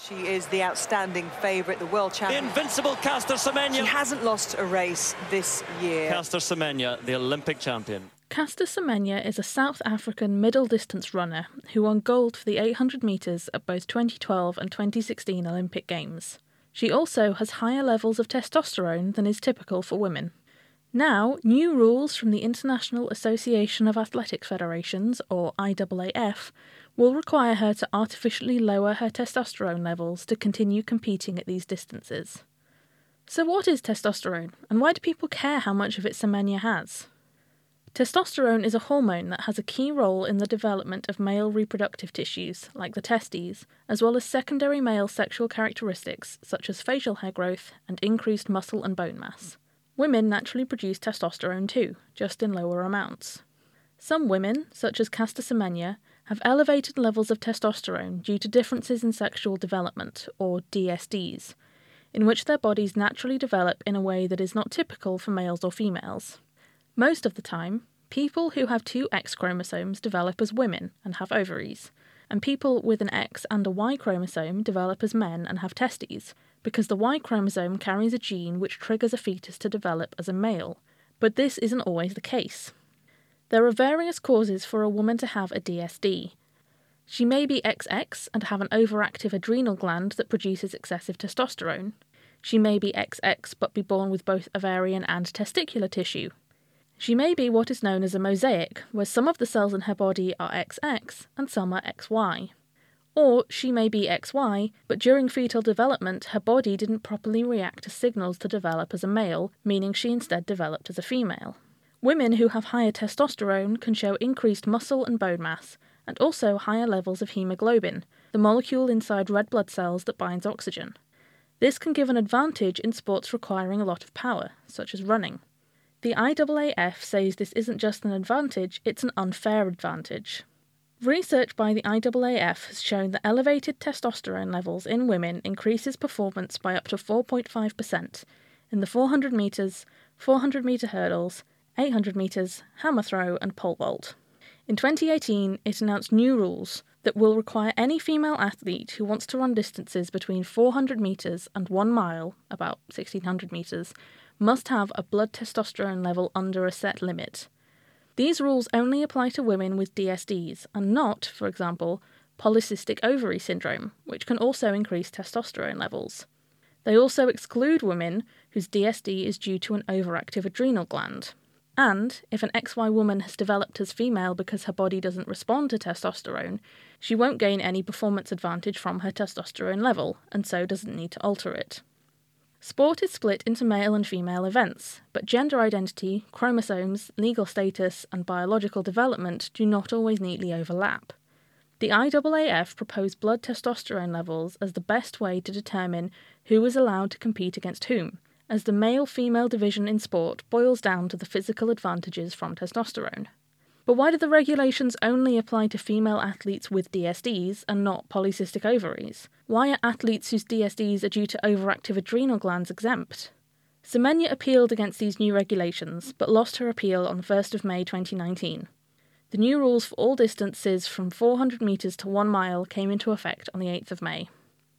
She is the outstanding favourite, the world champion. The invincible Caster Semenya. She hasn't lost a race this year. Caster Semenya, the Olympic champion. Caster Semenya is a South African middle-distance runner who won gold for the 800 metres at both 2012 and 2016 Olympic Games. She also has higher levels of testosterone than is typical for women. Now, new rules from the International Association of Athletics Federations, or IAAF, will require her to artificially lower her testosterone levels to continue competing at these distances. So what is testosterone, and why do people care how much of it Semenya has? Testosterone is a hormone that has a key role in the development of male reproductive tissues, like the testes, as well as secondary male sexual characteristics such as facial hair growth and increased muscle and bone mass. Women naturally produce testosterone too, just in lower amounts. Some women, such as Caster Semenya, have elevated levels of testosterone due to differences in sexual development, or DSDs, in which their bodies naturally develop in a way that is not typical for males or females. Most of the time, people who have two X chromosomes develop as women and have ovaries, and people with an X and a Y chromosome develop as men and have testes, because the Y chromosome carries a gene which triggers a fetus to develop as a male, but this isn't always the case. There are various causes for a woman to have a DSD. She may be XX and have an overactive adrenal gland that produces excessive testosterone. She may be XX but be born with both ovarian and testicular tissue. She may be what is known as a mosaic, where some of the cells in her body are XX and some are XY. Or she may be XY, but during fetal development her body didn't properly react to signals to develop as a male, meaning she instead developed as a female. Women who have higher testosterone can show increased muscle and bone mass, and also higher levels of hemoglobin, the molecule inside red blood cells that binds oxygen. This can give an advantage in sports requiring a lot of power, such as running. The IAAF says this isn't just an advantage, it's an unfair advantage. Research by the IAAF has shown that elevated testosterone levels in women increases performance by up to 4.5% in the 400 metres, 400 metre hurdles, 800 metres, hammer throw and pole vault. In 2018, it announced new rules that will require any female athlete who wants to run distances between 400 metres and 1 mile, about 1600 metres, must have a blood testosterone level under a set limit. These rules only apply to women with DSDs and not, for example, polycystic ovary syndrome, which can also increase testosterone levels. They also exclude women whose DSD is due to an overactive adrenal gland. And, if an XY woman has developed as female because her body doesn't respond to testosterone, she won't gain any performance advantage from her testosterone level, and so doesn't need to alter it. Sport is split into male and female events, but gender identity, chromosomes, legal status, and biological development do not always neatly overlap. The IAAF proposed blood testosterone levels as the best way to determine who is allowed to compete against whom, as the male-female division in sport boils down to the physical advantages from testosterone. But why do the regulations only apply to female athletes with DSDs and not polycystic ovaries? Why are athletes whose DSDs are due to overactive adrenal glands exempt? Semenya appealed against these new regulations, but lost her appeal on 1st of May 2019. The new rules for all distances from 400 metres to 1 mile came into effect on the 8th of May.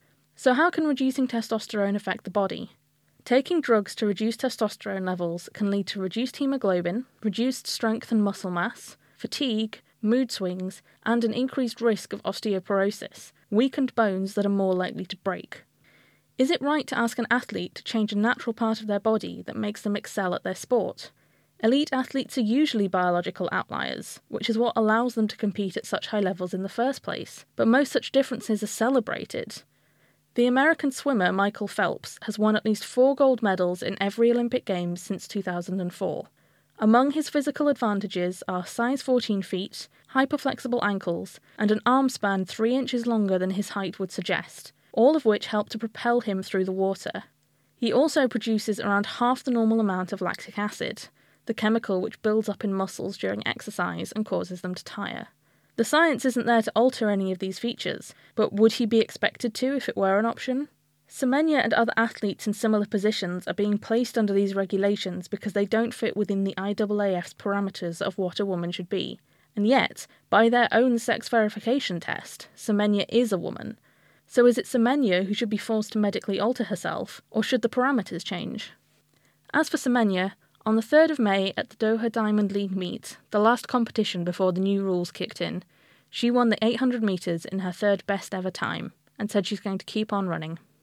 So how can reducing testosterone affect the body? Taking drugs to reduce testosterone levels can lead to reduced hemoglobin, reduced strength and muscle mass, fatigue, mood swings, and an increased risk of osteoporosis, weakened bones that are more likely to break. Is it right to ask an athlete to change a natural part of their body that makes them excel at their sport? Elite athletes are usually biological outliers, which is what allows them to compete at such high levels in the first place, but most such differences are celebrated. The American swimmer Michael Phelps has won at least 4 gold medals in every Olympic Games since 2004. Among his physical advantages are size 14 feet, hyperflexible ankles, and an arm span 3 inches longer than his height would suggest, all of which help to propel him through the water. He also produces around half the normal amount of lactic acid, the chemical which builds up in muscles during exercise and causes them to tire. The science isn't there to alter any of these features, but would he be expected to if it were an option? Semenya and other athletes in similar positions are being placed under these regulations because they don't fit within the IAAF's parameters of what a woman should be. And yet, by their own sex verification test, Semenya is a woman. So is it Semenya who should be forced to medically alter herself, or should the parameters change? As for Semenya, on the 3rd of May at the Doha Diamond League meet, the last competition before the new rules kicked in, she won the 800 metres in her third best ever time, and said she's going to keep on running.